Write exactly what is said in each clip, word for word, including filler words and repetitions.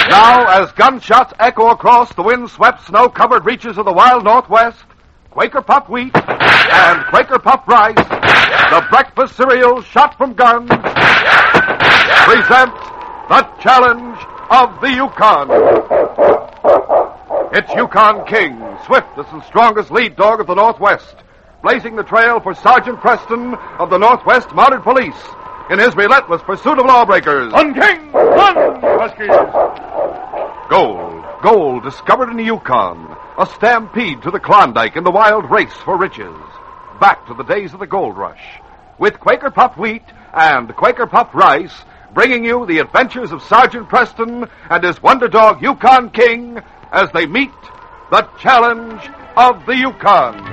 Now, as gunshots echo across the wind-swept, snow-covered reaches of the wild Northwest, Quaker Puffed Wheat and Quaker Puffed Rice, the breakfast cereal shot from guns, present the challenge of the Yukon. It's Yukon King, swiftest and strongest lead dog of the Northwest, blazing the trail for Sergeant Preston of the Northwest Mounted Police in his relentless pursuit of lawbreakers. On, King! On, Huskies! Gold, gold discovered in the Yukon, a stampede to the Klondike in the wild race for riches. Back to the days of the gold rush, with Quaker Puffed Wheat and Quaker Puffed Rice, bringing you the adventures of Sergeant Preston and his wonder dog Yukon King as they meet the challenge of the Yukon.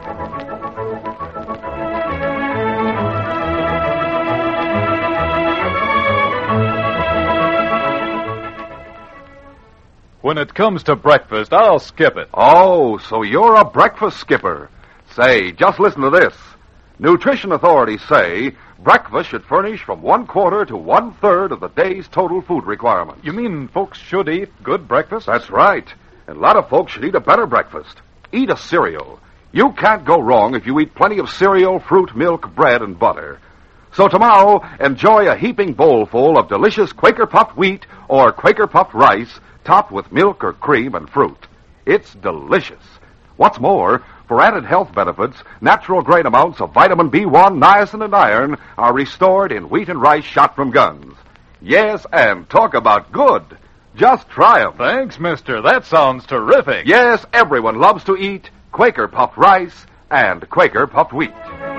When it comes to breakfast, I'll skip it. Oh, so you're a breakfast skipper. Say, just listen to this. Nutrition authorities say breakfast should furnish from one quarter to one third of the day's total food requirements. You mean folks should eat good breakfast? That's right. And a lot of folks should eat a better breakfast. Eat a cereal. You can't go wrong if you eat plenty of cereal, fruit, milk, bread, and butter. So tomorrow, enjoy a heaping bowlful of delicious Quaker Puffed Wheat or Quaker Puffed Rice topped with milk or cream and fruit. It's delicious. What's more, for added health benefits, natural great amounts of vitamin B one, niacin, and iron are restored in wheat and rice shot from guns. Yes, and talk about good. Just try 'em. Thanks, mister. That sounds terrific. Yes, everyone loves to eat Quaker Puffed Rice and Quaker Puffed Wheat.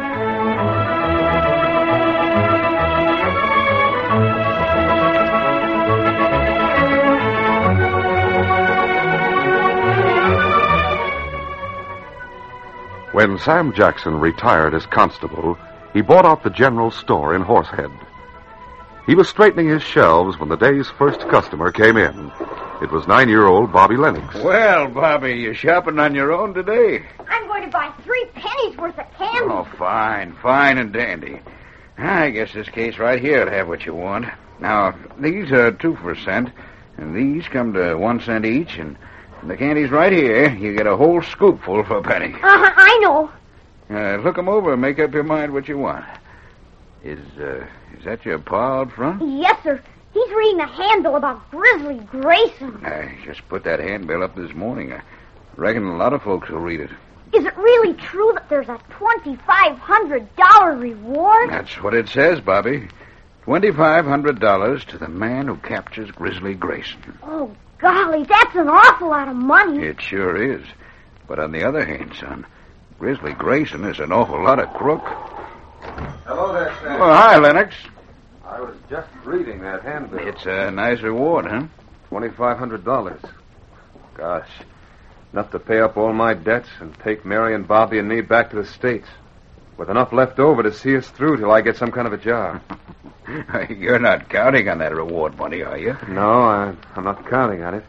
When Sam Jackson retired as constable, he bought out the general store in Horsehead. He was straightening his shelves when the day's first customer came in. It was nine-year-old Bobby Lennox. Well, Bobby, you shopping on your own today? I'm going to buy three pennies worth of candy. Oh, fine, fine and dandy. I guess this case right here will have what you want. Now, these are two for a cent, and these come to one cent each, and the candy's right here. You get a whole scoopful for a penny. Uh-huh, I know. Uh, look 'em over and make up your mind what you want. Is, uh, is that your pa out front? Yes, sir. He's reading a handbill about Grizzly Grayson. I just put that handbill up this morning. I reckon a lot of folks will read it. Is it really true that there's a twenty-five hundred dollars reward? That's what it says, Bobby. twenty-five hundred dollars to the man who captures Grizzly Grayson. Oh, golly, that's an awful lot of money. It sure is. But on the other hand, son, Grizzly Grayson is an awful lot of crook. Hello there, Sam. Oh, hi, Lennox. I was just reading that handbill. It's a nice reward, huh? twenty-five hundred dollars. Gosh, enough to pay up all my debts and take Mary and Bobby and me back to the States. With enough left over to see us through till I get some kind of a job. You're not counting on that reward money, are you? No, I, I'm not counting on it.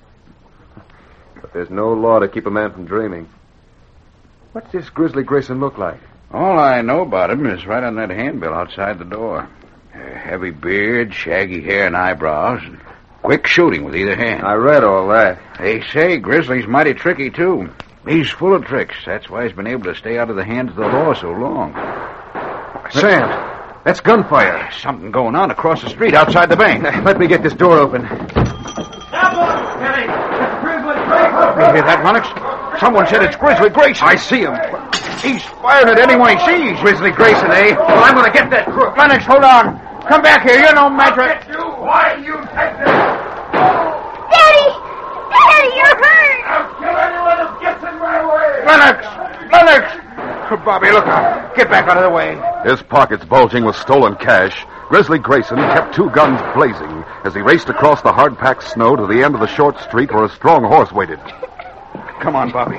But there's no law to keep a man from dreaming. What's this Grizzly Grayson look like? All I know about him is right on that handbill outside the door. A heavy beard, shaggy hair and eyebrows, and quick shooting with either hand. I read all that. They say Grizzly's mighty tricky, too. He's full of tricks. That's why he's been able to stay out of the hands of the law so long. Sam, that's gunfire. There's something going on across the street outside the bank. Let me get this door open. Stop on, Kenny! It's Grizzly Grayson! You hear that, Lennox? Someone said it's Grizzly Grayson. I see him. He's firing at anyone he sees. Grizzly Grayson, eh? Well, I'm going to get that crook. Lennox, hold on. Come back here. You're no match. Get you! Why you take this? Daddy! Daddy, you're hurt! I'll kill anyone who gets in my way! Lennox! Lennox! Bobby, look out. Get back out of the way. His pockets bulging with stolen cash, Grizzly Grayson kept two guns blazing as he raced across the hard-packed snow to the end of the short street where a strong horse waited. Come on, Bobby.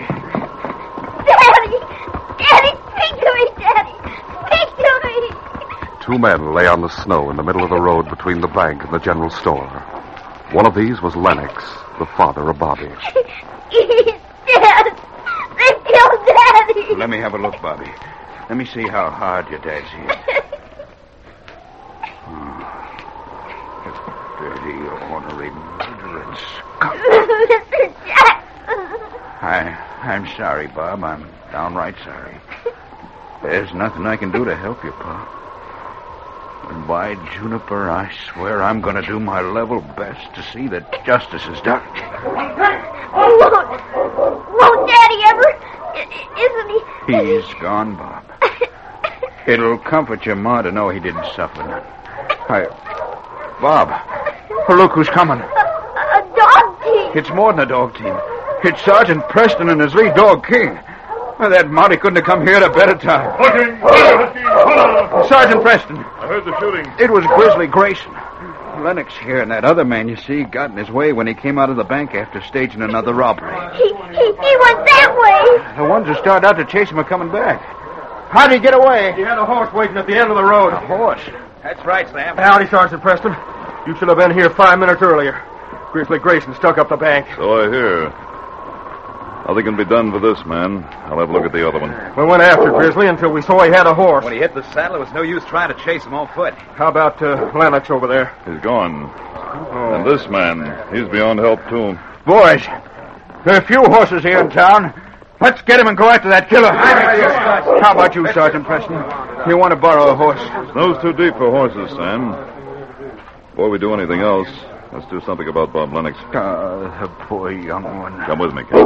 Daddy! Daddy, speak to me, Daddy! Speak to me! Two men lay on the snow in the middle of the road between the bank and the general store. One of these was Lennox, the father of Bobby. He's dead! They killed Daddy! Let me have a look, Bobby. Let me see how hard your dad's hit. Oh. Dirty, ornery, murdering skunk. Mister Jackson. I, I'm sorry, Bob. I'm downright sorry. There's nothing I can do to help you, Pa. And by Juniper, I swear I'm going to do my level best to see that justice is done. Won't, won't Daddy ever? I- Isn't he? He's gone, Bob. It'll comfort your ma to know he didn't suffer none. I... Bob, look who's coming. A, a dog team. It's more than a dog team. It's Sergeant Preston and his lead dog, King. Well, that Mountie couldn't have come here at a better time. Looking! Husky! Sergeant Preston. I heard the shooting. It was Grizzly Grayson. Lennox here and that other man you see got in his way when he came out of the bank after staging another robbery. He, he, he went that way. The ones who started out to chase him are coming back. How'd he get away? He had a horse waiting at the end of the road. A horse? That's right, Sam. Howdy, Sergeant Preston. You should have been here five minutes earlier. Grizzly Grayson stuck up the bank. So I hear. Nothing can be done for this man. I'll have a look at the other one. We went after Grizzly until we saw he had a horse. When he hit the saddle, there was no use trying to chase him on foot. How about uh, Lennox over there? He's gone. And this man, he's beyond help, too. Boys, there are a few horses here in town. Let's get him and go after that killer. How about you, Sergeant Preston? You want to borrow a horse? Snow's too deep for horses, Sam. Before we do anything else, let's do something about Bob Lennox. Uh, the poor young one. Come with me, kid.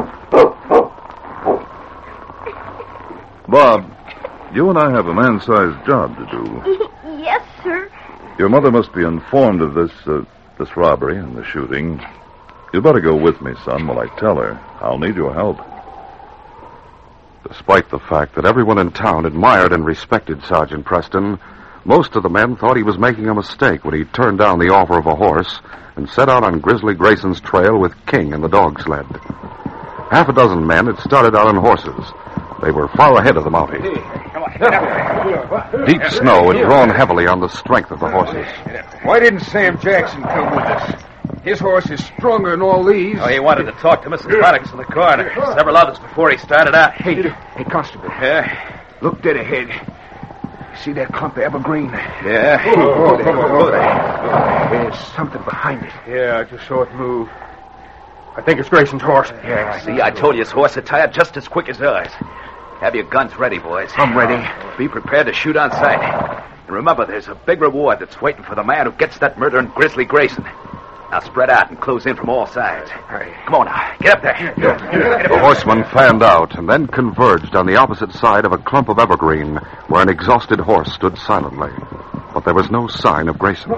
Bob, you and I have a man-sized job to do. Yes, sir. Your mother must be informed of this, uh, this robbery and the shooting. You'd better go with me, son, while I tell her. I'll need your help. Despite the fact that everyone in town admired and respected Sergeant Preston, most of the men thought he was making a mistake when he turned down the offer of a horse and set out on Grizzly Grayson's trail with King and the dog sled. Half a dozen men had started out on horses. They were far ahead of the Mountie. Deep snow had grown heavily on the strength of the horses. Why didn't Sam Jackson come with us? His horse is stronger than all these. Oh, he wanted to talk to Missus Buttocks in the corner. Several others before he started out. Hey, hey, Constable. Yeah? Look dead ahead. See that clump of evergreen? Yeah. Oh, oh, there. There's something behind it. Yeah, I just saw it move. I think it's Grayson's horse. Yeah. See, I told you his horse would tire just as quick as ours. Have your guns ready, boys. I'm ready. Be prepared to shoot on sight. And remember, there's a big reward that's waiting for the man who gets that murdering Grizzly Grayson. Now spread out and close in from all sides. Right. Come on now. Get up there. The horsemen fanned out and then converged on the opposite side of a clump of evergreen where an exhausted horse stood silently. But there was no sign of Grayson.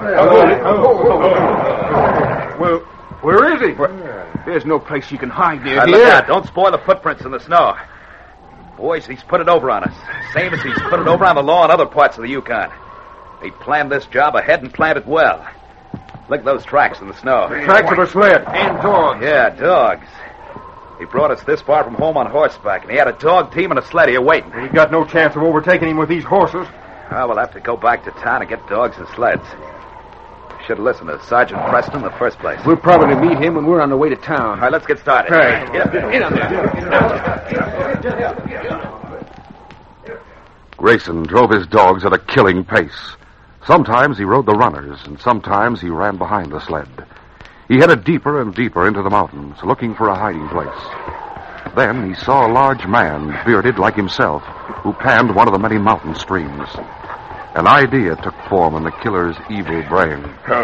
Well, where is he? There's no place you can hide near Now, here. look out. Don't spoil the footprints in the snow. Boys, he's put it over on us. Same as he's put it over on the law in other parts of the Yukon. He planned this job ahead and planned it well. Look at those tracks in the snow. Tracks of a sled. And dogs. Yeah, dogs. He brought us this far from home on horseback, and he had a dog team and a sled here waiting. We got no chance of overtaking him with these horses. Well, we'll have to go back to town and get dogs and sleds. Should have listened to Sergeant Preston in the first place. We'll probably meet him when we're on the way to town. All right, let's get started. Right. Get up there. Get on there. Grayson drove his dogs at a killing pace. Sometimes he rode the runners, and sometimes he ran behind the sled. He headed deeper and deeper into the mountains, looking for a hiding place. Then he saw a large man, bearded like himself, who panned one of the many mountain streams. An idea took form in the killer's evil brain.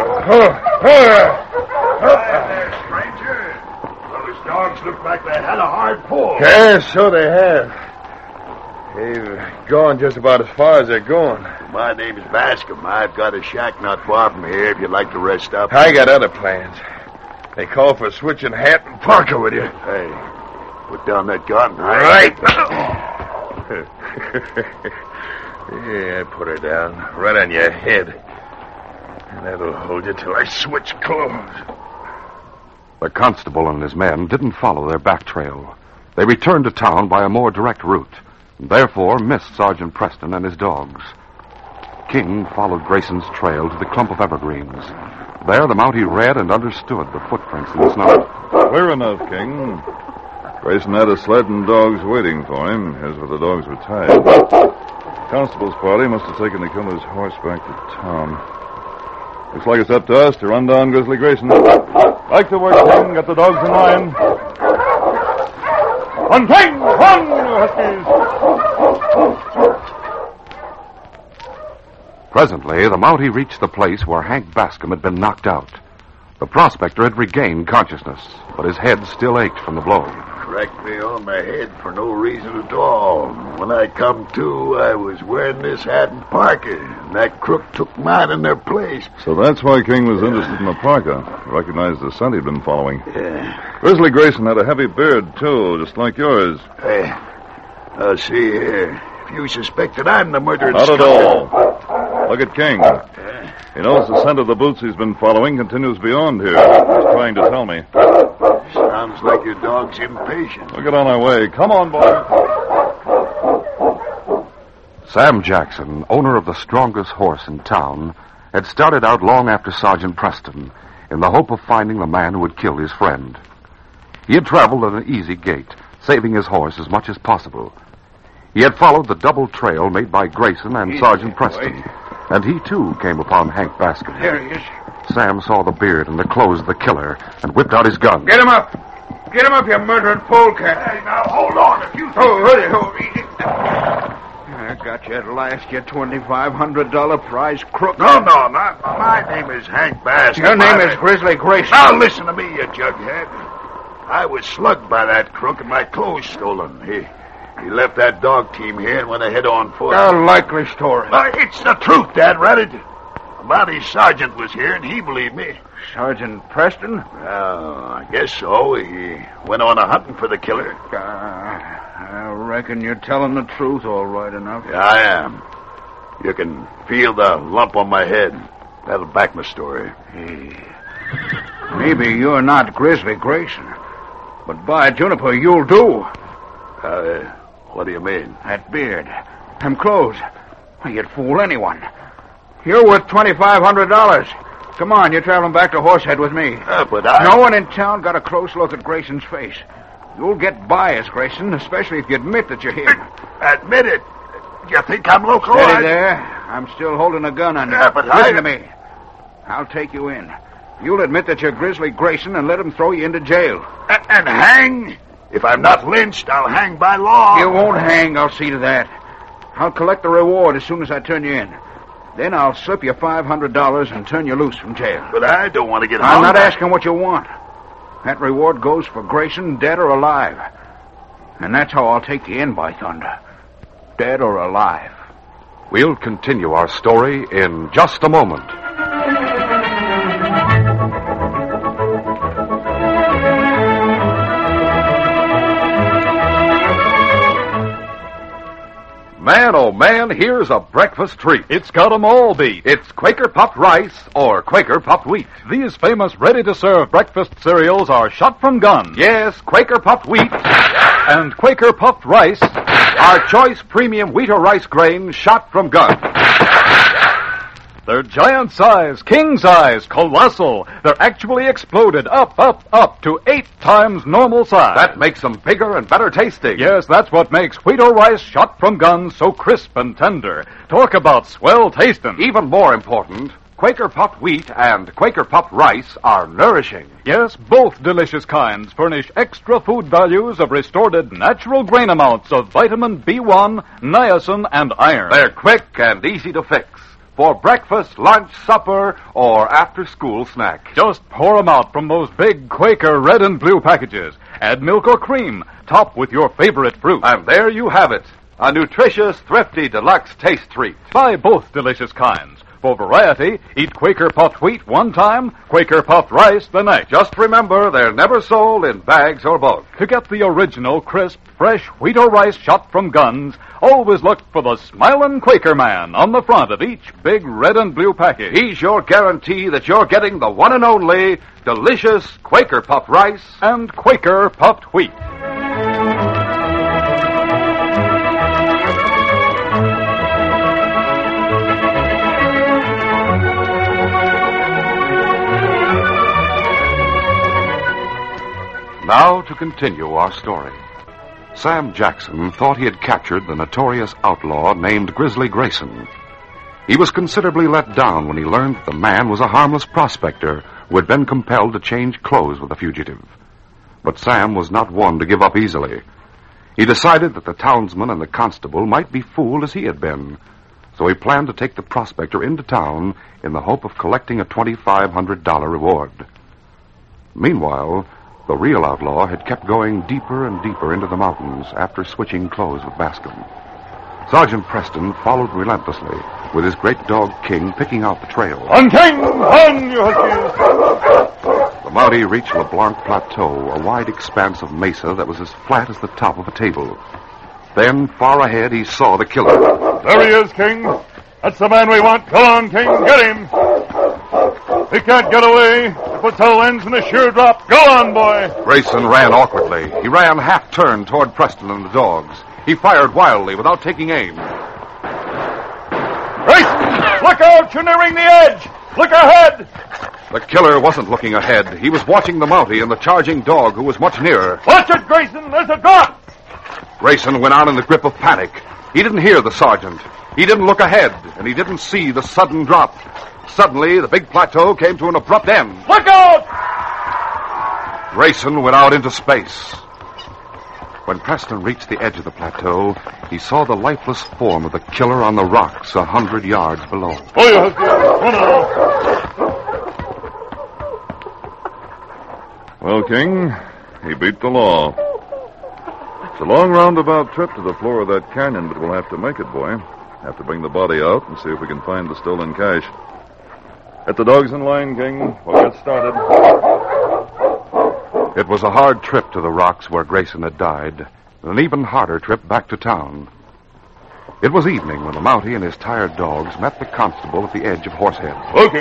Stranger, those dogs look like they had a hard pull. Yes, so they have. They've gone just about as far as they're going. My name's Bascom. I've got a shack not far from here if you'd like to rest up. I got other plans. They call for switching hat and parka with you. Hey, put down that gun. Right. Yeah, put her down. Right on your head. And that'll hold you till I switch clothes. The constable and his men didn't follow their back trail. They returned to town by a more direct route, and therefore missed Sergeant Preston and his dogs. King followed Grayson's trail to the clump of evergreens. There, the Mountie read and understood the footprints in the snow. Clear enough, King. Grayson had a sled and dogs waiting for him. Here's where the dogs were tied. Constable's party must have taken the killer's horse back to town. Looks like it's up to us to run down Grizzly Grayson. Back to work, King. Get the dogs in line. Run, King! Run, you huskies! Presently, the Mountie reached the place where Hank Bascom had been knocked out. The prospector had regained consciousness, but his head still ached from the blow. Cracked me on my head for no reason at all. When I come to, I was wearing this hat and parka, and that crook took mine in their place. So that's why King was interested in the parka. Recognized the scent he'd been following. Yeah. Grizzly Grayson had a heavy beard, too, just like yours. Hey, I'll see here. If you suspect that I'm the murderer... Not at all. Look at King. He knows the scent of the boots he's been following continues beyond here. He's trying to tell me. Sounds like your dog's impatient. We'll get on our way. Come on, boys. Sam Jackson, owner of the strongest horse in town, had started out long after Sergeant Preston in the hope of finding the man who had killed his friend. He had traveled at an easy gait, saving his horse as much as possible. He had followed the double trail made by Grayson and Sergeant Preston, and he, too, came upon Hank Bascom. There he is. Sam saw the beard and the clothes of the killer and whipped out his gun. Get him up. Get him up, you murdering polecat. Hey, now, hold on if you... Oh, hold it, hold it. I got you at last, you twenty-five hundred dollars prize crook. No, no, not... My name is Hank Bascom. Your name I... is Grizzly Grayson. Now, listen to me, you jughead. I was slugged by that crook and my clothes stolen. He... He left that dog team here and went ahead on foot. A likely story. Uh, it's the truth, Dad Reddit. Mountie Sergeant was here, and he believed me. Sergeant Preston? Well, I guess so. He went on a hunting for the killer. Uh, I reckon you're telling the truth all right enough. Yeah, I am. You can feel the lump on my head. That'll back my story. Hey. Maybe you're not Grizzly Grayson, but by Juniper, you'll do. Uh, what do you mean? That beard, them clothes. You'd fool anyone. You're worth twenty-five hundred dollars. Come on, you're traveling back to Horsehead with me. Uh, but I... No one in town got a close look at Grayson's face. You'll get by as Grayson, especially if you admit that you're here. Admit it. You think I'm local? Steady I... there. I'm still holding a gun on you. Yeah, but Listen I... to me. I'll take you in. You'll admit that you're Grizzly Grayson and let him throw you into jail. And, and hang? If I'm not lynched, I'll hang by law. You won't hang. I'll see to that. I'll collect the reward as soon as I turn you in. Then I'll slip you five hundred dollars and turn you loose from jail. But I don't want to get I'm hung. not asking what you want. That reward goes for Grayson, dead or alive. And that's how I'll take you in, by thunder. Dead or alive. We'll continue our story in just a moment. Man, oh man, here's a breakfast treat. It's got 'em all beat. It's Quaker puffed rice or Quaker puffed wheat. These famous ready-to-serve breakfast cereals are shot from guns. Yes, Quaker puffed wheat And Quaker puffed rice are choice premium wheat or rice grains shot from guns. They're giant size, king size, colossal. They're actually exploded up, up, up to eight times normal size. That makes them bigger and better tasting. Yes, that's what makes wheat or rice shot from guns so crisp and tender. Talk about swell tasting. Even more important, Quaker puffed wheat and Quaker puffed rice are nourishing. Yes, both delicious kinds furnish extra food values of restored natural grain amounts of vitamin B one, niacin, and iron. They're quick and easy to fix for breakfast, lunch, supper, or after-school snack. Just pour 'em out from those big Quaker red and blue packages. Add milk or cream. Top with your favorite fruit. And there you have it, a nutritious, thrifty, deluxe taste treat. Buy both delicious kinds. For variety, eat Quaker puffed wheat one time, Quaker puffed rice the next. Just remember, they're never sold in bags or bulk. To get the original, crisp, fresh wheat or rice shot from guns, always look for the Smilin' Quaker Man on the front of each big red and blue package. He's your guarantee that you're getting the one and only delicious Quaker puffed rice and Quaker puffed wheat. Now to continue our story. Sam Jackson thought he had captured the notorious outlaw named Grizzly Grayson. He was considerably let down when he learned that the man was a harmless prospector who had been compelled to change clothes with the fugitive. But Sam was not one to give up easily. He decided that the townsman and the constable might be fooled as he had been, so he planned to take the prospector into town in the hope of collecting a twenty-five hundred dollars reward. Meanwhile, the real outlaw had kept going deeper and deeper into the mountains after switching clothes with Bascom. Sergeant Preston followed relentlessly, with his great dog King picking out the trail. On, King! On, you huskies! The Mountie reached LeBlanc Plateau, a wide expanse of mesa that was as flat as the top of a table. Then, far ahead, he saw the killer. There he is, King. That's the man we want. Go on, King. Get him. He can't get away. The plateau ends in a sure drop. Go on, boy. Grayson ran awkwardly. He ran half-turned toward Preston and the dogs. He fired wildly without taking aim. Grayson! Look out! You're nearing the edge! Look ahead! The killer wasn't looking ahead. He was watching the Mountie and the charging dog, who was much nearer. Watch it, Grayson! There's a drop! Grayson went on in the grip of panic. He didn't hear the sergeant. He didn't look ahead, and he didn't see the sudden drop. Suddenly, the big plateau came to an abrupt end. Look out! Grayson went out into space. When Preston reached the edge of the plateau, he saw the lifeless form of the killer on the rocks a hundred yards below. Oh, you husky! One on. Well, King, he beat the law. It's a long roundabout trip to the floor of that canyon, but we'll have to make it, boy. Have to bring the body out and see if we can find the stolen cash. Get the dogs in line, King. We'll get started. It was a hard trip to the rocks where Grayson had died, and an even harder trip back to town. It was evening when the Mountie and his tired dogs met the constable at the edge of Horsehead. Okay.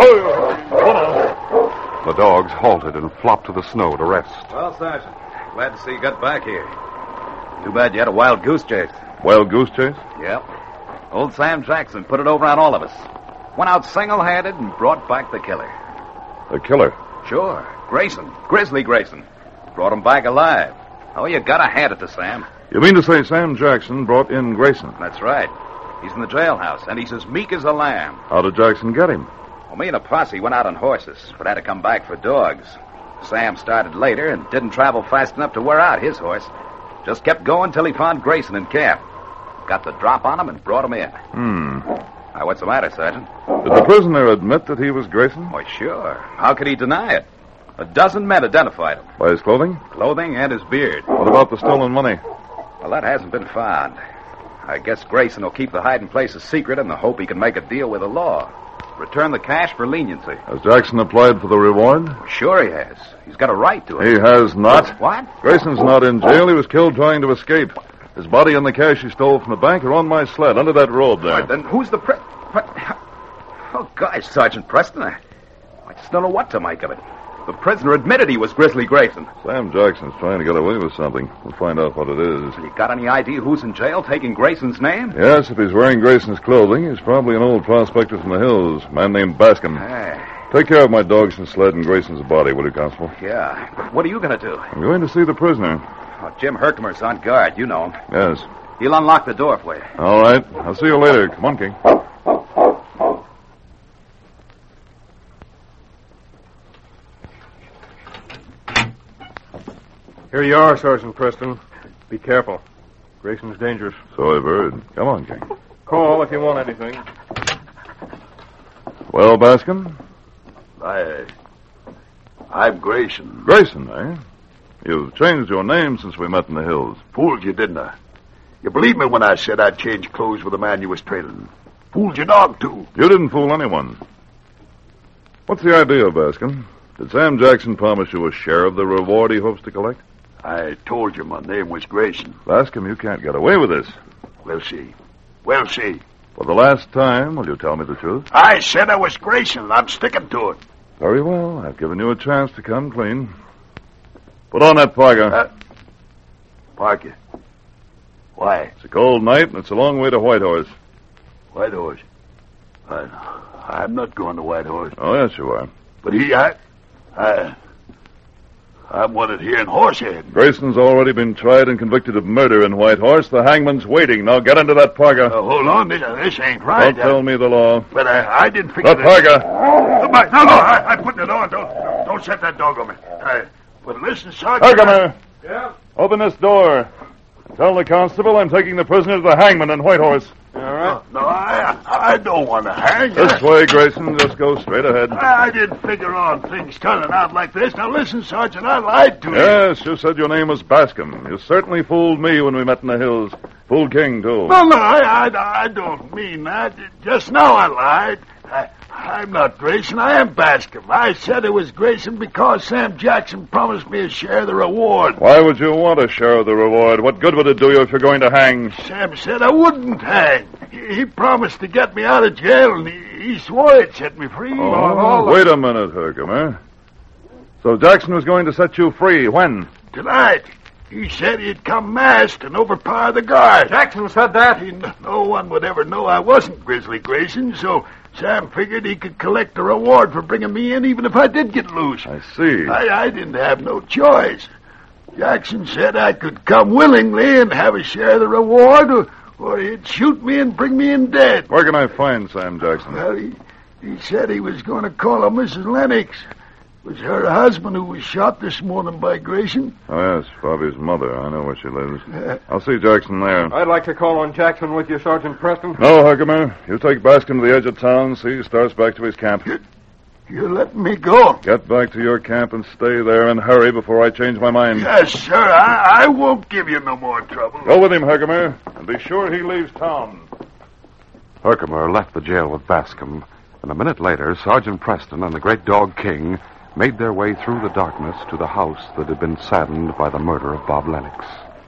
Oh, the dogs halted and flopped to the snow to rest. Well, Sergeant, glad to see you got back here. Too bad you had a wild goose chase. Wild goose chase? Yep. Old Sam Jackson put it over on all of us. Went out single-handed and brought back the killer. The killer? Sure. Grayson. Grizzly Grayson. Brought him back alive. Oh, you gotta hand it to Sam. You mean to say Sam Jackson brought in Grayson? That's right. He's in the jailhouse, and he's as meek as a lamb. How did Jackson get him? Well, me and a posse went out on horses, but had to come back for dogs. Sam started later and didn't travel fast enough to wear out his horse. Just kept going till he found Grayson in camp. Got the drop on him and brought him in. Hmm. Now, what's the matter, Sergeant? Did the prisoner admit that he was Grayson? Why, sure. How could he deny it? A dozen men identified him. By his clothing? Clothing and his beard. What about the stolen money? Well, that hasn't been found. I guess Grayson will keep the hiding place a secret in the hope he can make a deal with the law. Return the cash for leniency. Has Jackson applied for the reward? Well, sure he has. He's got a right to it. He has not. What? Grayson's not in jail. He was killed trying to escape. His body and the cash he stole from the bank are on my sled under that road there. Right, then who's the pre... What? Oh, gosh, Sergeant Preston. I, I just don't know what to make of it. The prisoner admitted he was Grizzly Grayson. Sam Jackson's trying to get away with something. We'll find out what it is. You got any idea who's in jail taking Grayson's name? Yes, if he's wearing Grayson's clothing, he's probably an old prospector from the hills, a man named Bascom. Hey. Take care of my dogs and sled and Grayson's body, will you, Constable? Yeah, but what are you going to do? I'm going to see the prisoner. Oh, Jim Herkimer's on guard. You know him. Yes. He'll unlock the door for you. All right. I'll see you later. Come on, King. Here you are, Sergeant Preston. Be careful. Grayson's dangerous. So I've heard. Come on, King. Call if you want anything. Well, Bascom? I... I'm Grayson. Grayson, eh? You've changed your name since we met in the hills. Fooled you, didn't I? You believed me when I said I'd change clothes with the man you was trailing. Fooled your dog, too. You didn't fool anyone. What's the idea, Bascom? Did Sam Jackson promise you a share of the reward he hopes to collect? I told you my name was Grayson. Bascom, you can't get away with this. We'll see. We'll see. For the last time, will you tell me the truth? I said I was Grayson. I'm sticking to it. Very well. I've given you a chance to come clean. Put on that parka. Uh, parka? Why? It's a cold night, and it's a long way to Whitehorse. Whitehorse? I, I'm not going to Whitehorse. Oh, yes, you are. But he, I... I... I'm wanted here in Horsehead. Grayson's already been tried and convicted of murder in Whitehorse. The hangman's waiting. Now get into that parka. Uh, hold on. This, uh, this ain't right. Don't tell me the law. But I, I didn't figure The that... parka. Oh, my, no, no, I, I'm putting it on. Don't, don't set that dog on me. Uh, but listen, Sergeant... Herkimer. Yeah? Open this door. Tell the constable I'm taking the prisoner to the hangman in Whitehorse. All right. No, no I, I don't want to hang. This way, Grayson. Just go straight ahead. I, I didn't figure on things turning out like this. Now, listen, Sergeant, I lied to you. Yes, you said your name was Bascom. You certainly fooled me when we met in the hills. Fooled King, too. No, no, I, I, I don't mean that. Just now I lied. I, I'm not Grayson. I am Bascom. I said it was Grayson because Sam Jackson promised me a share of the reward. Why would you want a share of the reward? What good would it do you if you're going to hang? Sam said I wouldn't hang. He, he promised to get me out of jail, and he, he swore he'd set me free. Oh, all wait a minute, Herkimer. So Jackson was going to set you free. When? Tonight. He said he'd come masked and overpower the guards. Jackson said that? He, no one would ever know I wasn't Grizzly Grayson, so Sam figured he could collect a reward for bringing me in even if I did get loose. I see. I, I didn't have no choice. Jackson said I could come willingly and have a share of the reward, or, or he'd shoot me and bring me in dead. Where can I find Sam Jackson? Well, he, he said he was going to call on Missus Lennox. It was her husband who was shot this morning by Grayson. Oh, yes, Bobby's mother. I know where she lives. Uh, I'll see Jackson there. I'd like to call on Jackson with you, Sergeant Preston. No, Herkimer. You take Bascom to the edge of town, see he starts back to his camp. You, you're letting me go? Get back to your camp and stay there and hurry before I change my mind. Yes, sir. I, I won't give you no more trouble. Go with him, Herkimer, and be sure he leaves town. Herkimer left the jail with Bascom, and a minute later, Sergeant Preston and the great dog King made their way through the darkness to the house that had been saddened by the murder of Bob Lennox.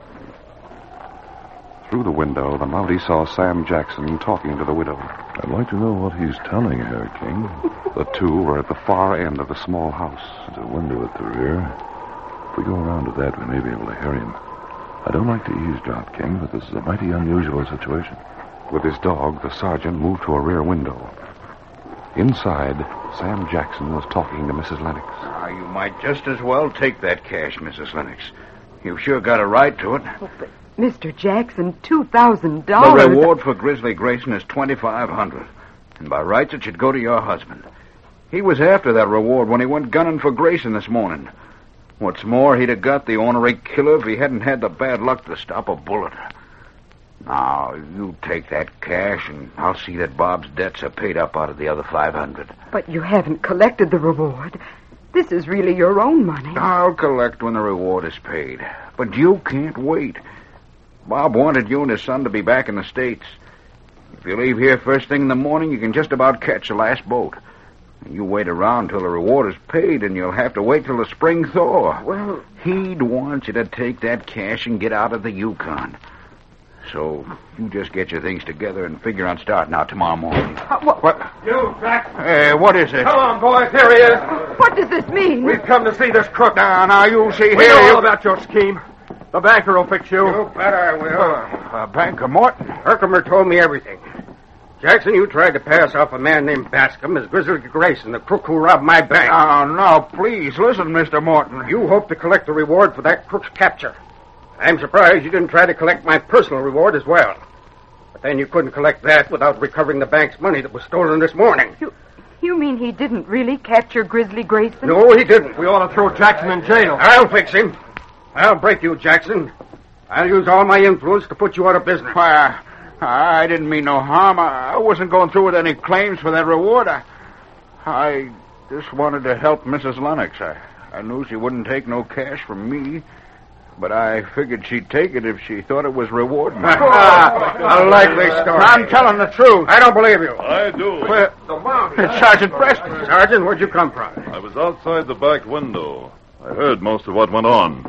Through the window, the Mountie saw Sam Jackson talking to the widow. I'd like to know what he's telling her, King. The two were at the far end of the small house. There's a window at the rear. If we go around to that, we may be able to hear him. I don't like to eavesdrop, King, but this is a mighty unusual situation. With his dog, the sergeant moved to a rear window. Inside, Sam Jackson was talking to Missus Lennox. Ah, you might just as well take that cash, Missus Lennox. You've sure got a right to it. Oh, but Mister Jackson, two thousand dollars. The reward for Grizzly Grayson is twenty-five hundred dollars. And by rights, it should go to your husband. He was after that reward when he went gunning for Grayson this morning. What's more, he'd have got the ornery killer if he hadn't had the bad luck to stop a bullet. Now, you take that cash, and I'll see that Bob's debts are paid up out of the other five hundred dollars. But you haven't collected the reward. This is really your own money. I'll collect when the reward is paid. But you can't wait. Bob wanted you and his son to be back in the States. If you leave here first thing in the morning, you can just about catch the last boat. You wait around till the reward is paid, and you'll have to wait till the spring thaw. Well, he'd want you to take that cash and get out of the Yukon. So you just get your things together and figure on starting out tomorrow morning. Uh, what? What? You, Jack. Hey, what is it? Come on, boys. Here he is. What does this mean? We've come to see this crook. Now, now, you see We here. know you... all about your scheme. The banker will fix you. You bet I will. Uh, uh, Banker Morton. Herkimer told me everything. Jackson, you tried to pass off a man named Bascom as Grizzly Grayson, the crook who robbed my bank. Now, now, please, listen, Mister Morton. You hope to collect the reward for that crook's capture. I'm surprised you didn't try to collect my personal reward as well. But then you couldn't collect that without recovering the bank's money that was stolen this morning. You, you mean he didn't really capture Grizzly Grayson? No, he didn't. We ought to throw Jackson in jail. I'll fix him. I'll break you, Jackson. I'll use all my influence to put you out of business. Why, I, I didn't mean no harm. I, I wasn't going through with any claims for that reward. I, I just wanted to help Missus Lennox. I, I knew she wouldn't take no cash from me, but I figured she'd take it if she thought it was reward money. A likely story. I'm telling the truth. I don't believe you. I do. Well, it's Sergeant Preston. Sergeant, where'd you come from? I was outside the back window. I heard most of what went on.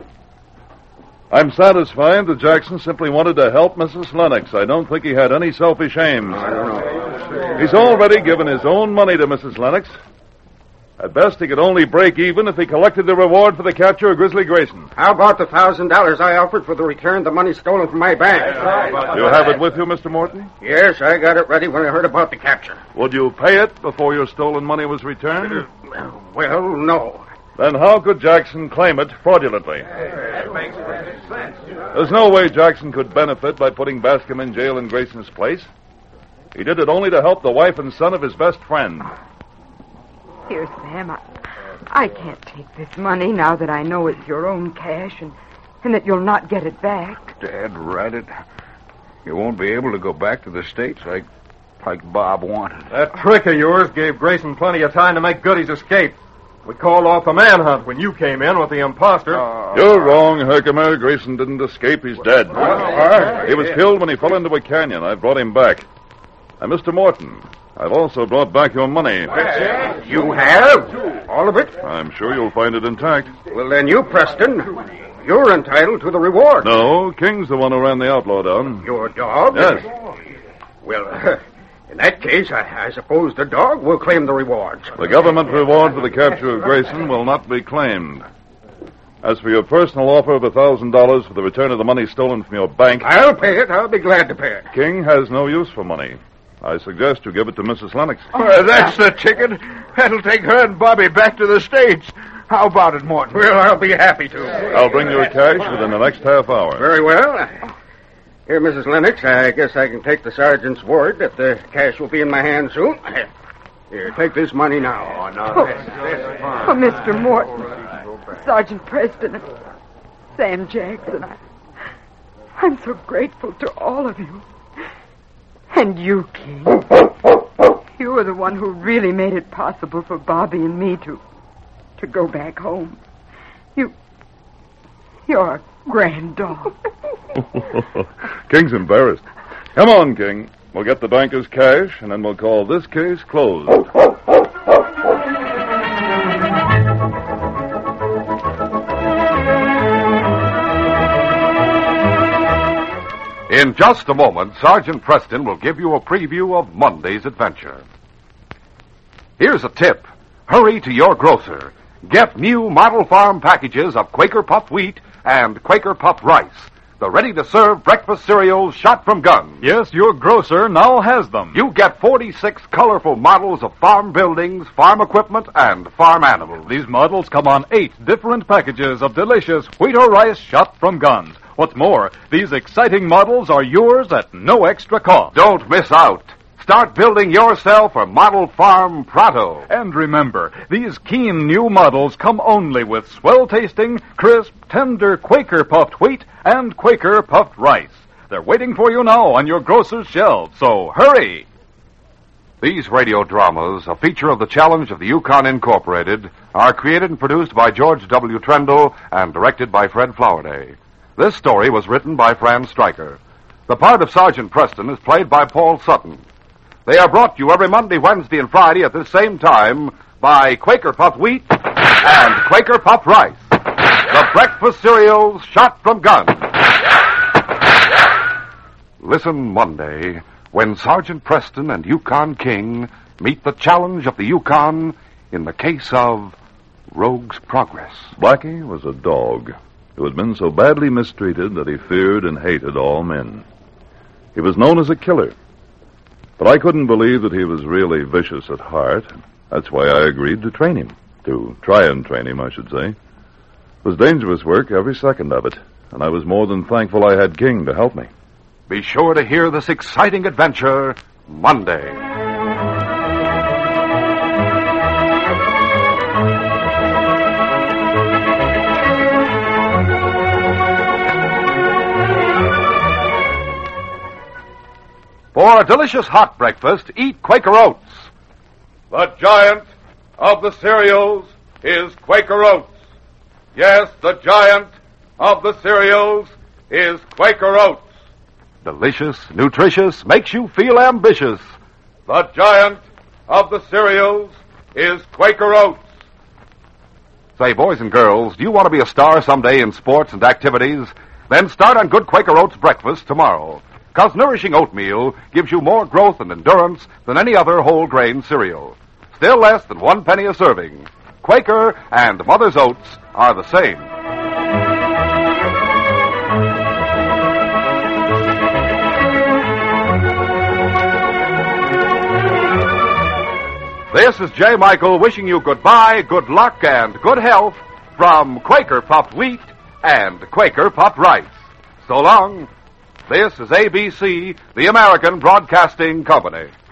I'm satisfied that Jackson simply wanted to help Missus Lennox. I don't think he had any selfish aims. I don't know. He's already given his own money to Missus Lennox. At best, he could only break even if he collected the reward for the capture of Grizzly Grayson. How about the thousand dollars I offered for the return of the money stolen from my bank? You have it with you, Mister Morton? Yes, I got it ready when I heard about the capture. Would you pay it before your stolen money was returned? Well, no. Then how could Jackson claim it fraudulently? That makes perfect sense. There's no way Jackson could benefit by putting Bascom in jail in Grayson's place. He did it only to help the wife and son of his best friend. Here, Sam, I, I can't take this money now that I know it's your own cash and, and that you'll not get it back. Dad, read it. You won't be able to go back to the States like, like Bob wanted. That trick of yours gave Grayson plenty of time to make good his escape. We called off the manhunt when you came in with the imposter. Uh, You're wrong, Herkimer. Grayson didn't escape. He's dead. What? He was killed when he fell into a canyon. I brought him back. And Mister Morton, I've also brought back your money. You have? All of it? I'm sure you'll find it intact. Well, then you, Preston, you're entitled to the reward. No, King's the one who ran the outlaw down. Your dog? Yes. Well, uh, in that case, I, I suppose the dog will claim the rewards. The government reward for the capture of Grayson will not be claimed. As for your personal offer of a thousand dollars for the return of the money stolen from your bank... I'll pay it. I'll be glad to pay it. King has no use for money. I suggest you give it to Missus Lennox. Uh, that's the ticket. That'll take her and Bobby back to the States. How about it, Morton? Well, I'll be happy to. I'll bring your cash within the next half hour. Very well. Here, Missus Lennox, I guess I can take the sergeant's word that the cash will be in my hand soon. Here, take this money now. Oh, no. Oh, oh Mister Morton, Sergeant Preston, and Sam Jackson, I, I'm so grateful to all of you. And you, King. You were the one who really made it possible for Bobby and me to to go back home. You... You're a grand dog. King's embarrassed. Come on, King. We'll get the banker's cash, and then we'll call this case closed. In just a moment, Sergeant Preston will give you a preview of Monday's adventure. Here's a tip. Hurry to your grocer. Get new model farm packages of Quaker Puffed Wheat and Quaker Puffed Rice, the ready-to-serve breakfast cereals shot from guns. Yes, your grocer now has them. You get forty-six colorful models of farm buildings, farm equipment, and farm animals. These models come on eight different packages of delicious wheat or rice shot from guns. What's more, these exciting models are yours at no extra cost. Don't miss out. Start building yourself a model farm pronto. And remember, these keen new models come only with swell-tasting, crisp, tender Quaker Puffed Wheat and Quaker Puffed Rice. They're waiting for you now on your grocer's shelves, so hurry! These radio dramas, a feature of the Challenge of the Yukon Incorporated, are created and produced by George W. Trendle and directed by Fred Flowerday. This story was written by Fran Stryker. The part of Sergeant Preston is played by Paul Sutton. They are brought to you every Monday, Wednesday, and Friday at this same time by Quaker Puffed Wheat and Quaker Puffed Rice, the breakfast cereals shot from guns. Listen Monday when Sergeant Preston and Yukon King meet the challenge of the Yukon in the case of Rogue's Progress. Blackie was a dog who had been so badly mistreated that he feared and hated all men. He was known as a killer. But I couldn't believe that he was really vicious at heart. That's why I agreed to train him. To try and train him, I should say. It was dangerous work, every second of it. And I was more than thankful I had King to help me. Be sure to hear this exciting adventure Monday. For a delicious hot breakfast, eat Quaker Oats. The giant of the cereals is Quaker Oats. Yes, the giant of the cereals is Quaker Oats. Delicious, nutritious, makes you feel ambitious. The giant of the cereals is Quaker Oats. Say, boys and girls, do you want to be a star someday in sports and activities? Then start on good Quaker Oats breakfast tomorrow. Because nourishing oatmeal gives you more growth and endurance than any other whole grain cereal. Still less than one penny a serving. Quaker and Mother's Oats are the same. This is J. Michael wishing you goodbye, good luck, and good health from Quaker Puffed Wheat and Quaker Puffed Rice. So long. This is A B C, the American Broadcasting Company.